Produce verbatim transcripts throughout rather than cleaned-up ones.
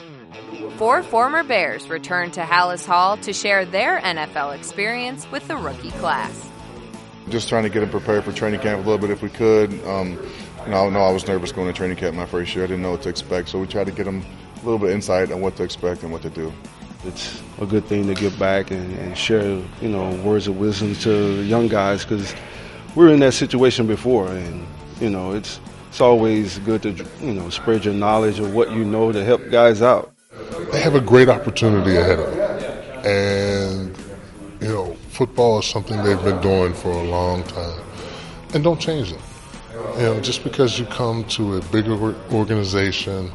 Four former Bears returned to Halas Hall to share their N F L experience with the rookie class. Just trying to get them prepared for training camp a little bit if we could. Um, you know, I know I was nervous going to training camp my first year. I didn't know what to expect, so we tried to get them a little bit of insight on what to expect and what to do. It's a good thing to give back and, and share, you know, words of wisdom to young guys because we were in that situation before, and you know, it's it's always good to, you know, spread your knowledge of what you know to help guys out. They have a great opportunity ahead of them, and you know, football is something they've been doing for a long time, and don't change it. You know, just because you come to a bigger organization,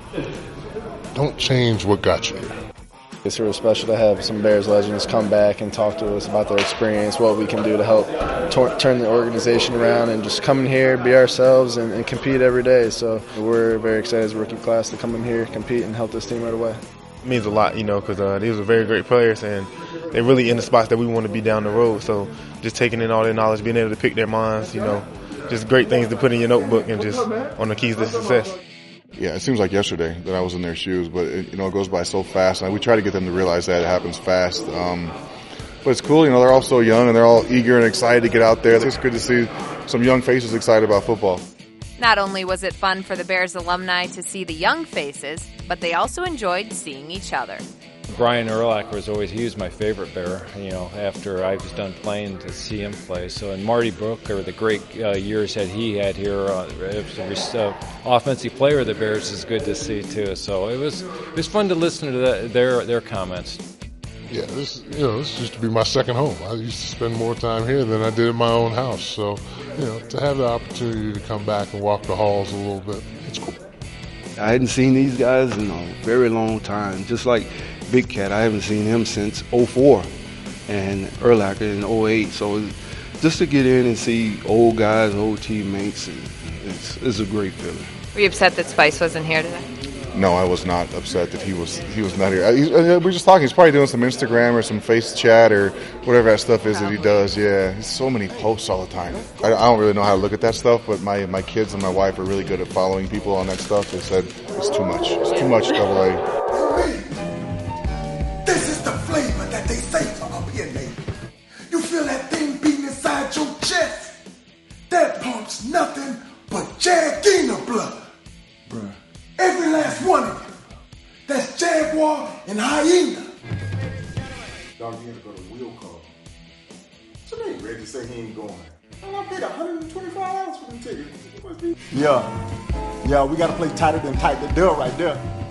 don't change what got you here. It's real special to have some Bears legends come back and talk to us about their experience, what we can do to help tor- turn the organization around, and just come in here, be ourselves, and, and compete every day. So we're very excited as a rookie class to come in here, compete, and help this team right away. It means a lot, you know, because uh, these are very great players, and they're really in the spots that we want to be down the road. So just taking in all their knowledge, being able to pick their minds, you know, just great things to put in your notebook and just on the keys to success. Yeah, it seems like yesterday that I was in their shoes, but it, you know, it goes by so fast. And we try to get them to realize that it happens fast. Um, but it's cool, you know, they're all so young and they're all eager and excited to get out there. It's good to see some young faces excited about football. Not only was it fun for the Bears alumni to see the young faces, but they also enjoyed seeing each other. Brian Urlacher was always, he was my favorite Bear, you know, after I was done playing to see him play. So, and Marty Brooker, the great uh, years that he had here, uh, as an uh, offensive player of the Bears is good to see too. So it was it was fun to listen to the, their their comments. Yeah, this you know this used to be my second home. I used to spend more time here than I did in my own house. So, you know, to have the opportunity to come back and walk the halls a little bit, it's cool. I hadn't seen these guys in a very long time, just like Big Cat. I haven't seen him since oh four and Urlacher in oh eight. So just to get in and see old guys, old teammates, it's, it's a great feeling. Were you upset that Spice wasn't here today? No, I was not upset that he was he was not here. I, he, we were just talking. He's probably doing some Instagram or some face chat or whatever that stuff is that he does. Yeah, he's so many posts all the time. I, I don't really know how to look at that stuff, but my, my kids and my wife are really good at following people on that stuff. They said it's too much. It's too much, double A. This is the flavor that they say for up here, Nate. You feel that thing beating inside your chest? That pumps nothing but Jaguar blood. Bruh. Every last one of you. That's Jaguar and Hyena. Dog, you had to go to wheel call. So they ain't ready to say he ain't going. Oh, I paid one hundred twenty-five dollars for them tickets. Yeah. Yeah, we got to play tighter than tight. The deal right there.